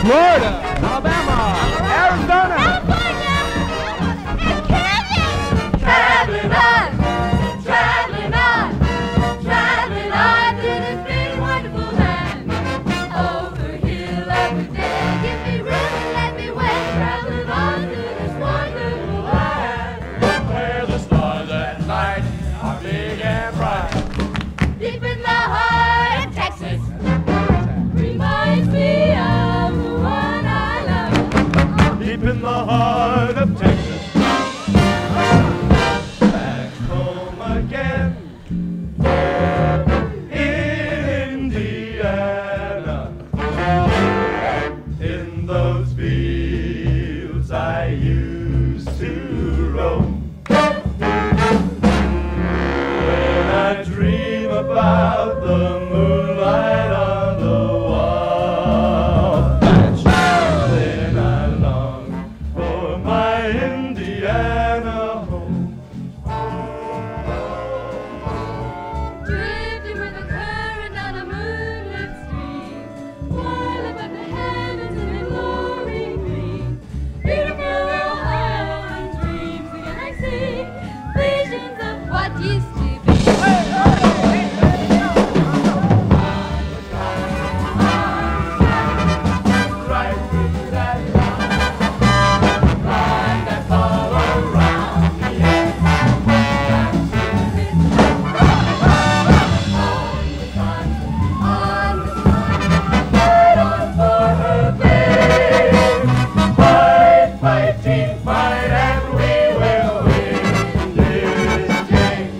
Florida, Alabama, Arizona, California, and Kansas. Traveling on, traveling on, traveling on through this big wonderful land. Over hill, over dale, give me room and let me wait. Traveling on through this wonderful land. Where the stars at night are big and bright. Deep in the heart of Texas, reminds me of the one I love. Deep in the heart of Texas. Back home again. In Indiana. In those fields I used to roam. When I dream about the moonlight on the wall, then I long for my Indiana home. Drifting with the current on a moonlit stream, while above the heavens in a glory green. Beautiful island dreams again I see, visions of what used to be. Right through that line that's all around me. On the sun, right on for her babe. Fight, fight, team, fight, and we will win this game.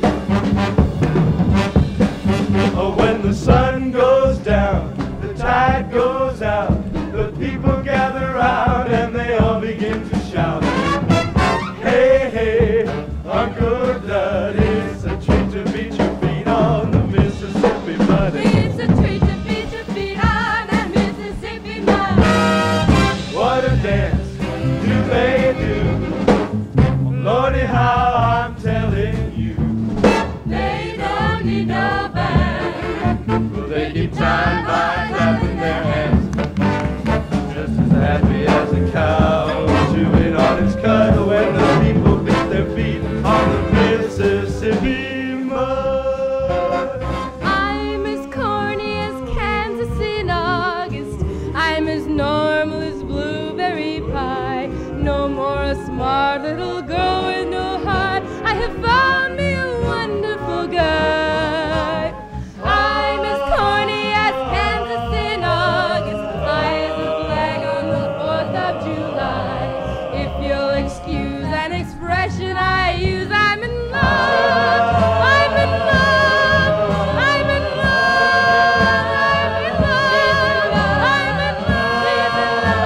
Oh, when the sun goes down, the tide goes out, the people gather round and they all begin to shout. Hey, hey, Uncle Dud, it's a treat to beat your feet on the Mississippi mud. It's a treat to beat your feet on that Mississippi mud. What a dance do they do? Lordy, how I'm telling you. They don't need no band. Will they keep time by clapping their hands? Just as happy as a cow chewing on its cud when the people beat their feet on the Mississippi mud. I'm as corny as Kansas in August. I'm as normal as blueberry pie. No more a smart little girl with no heart. I have found me a wonderful guy. I'm as corny as Kansas in August. I as a flag on the 4th of July. If you'll excuse an expression I use, I'm in love. I'm in love. I'm in love. I'm in love. I'm in love.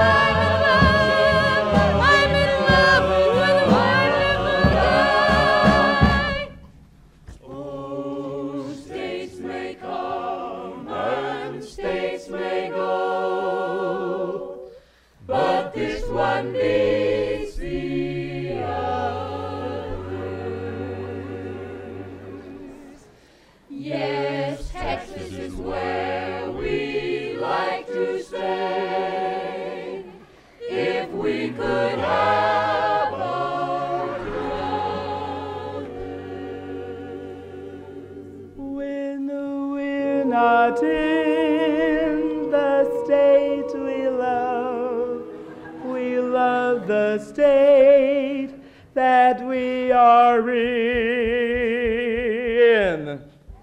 I'm in love with a wonderful guy. Oh, states may come and states may go, but this one beats the others. Yes, Texas is where we like to stay. If we could have our druthers. When we're not in the state we love the state that we are in.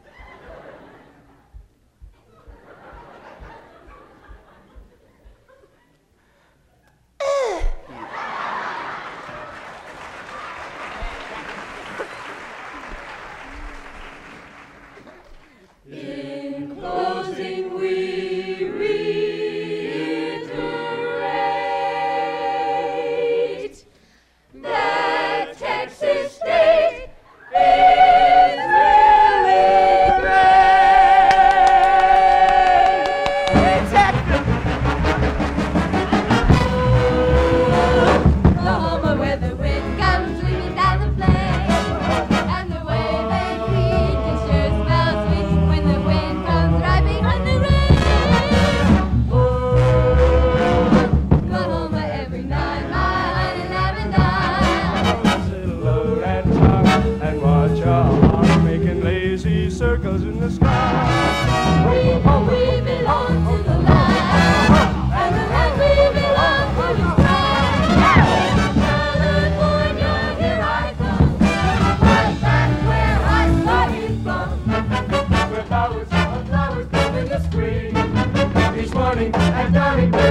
In closing, we reiterate that Texas State is really and Johnny Green.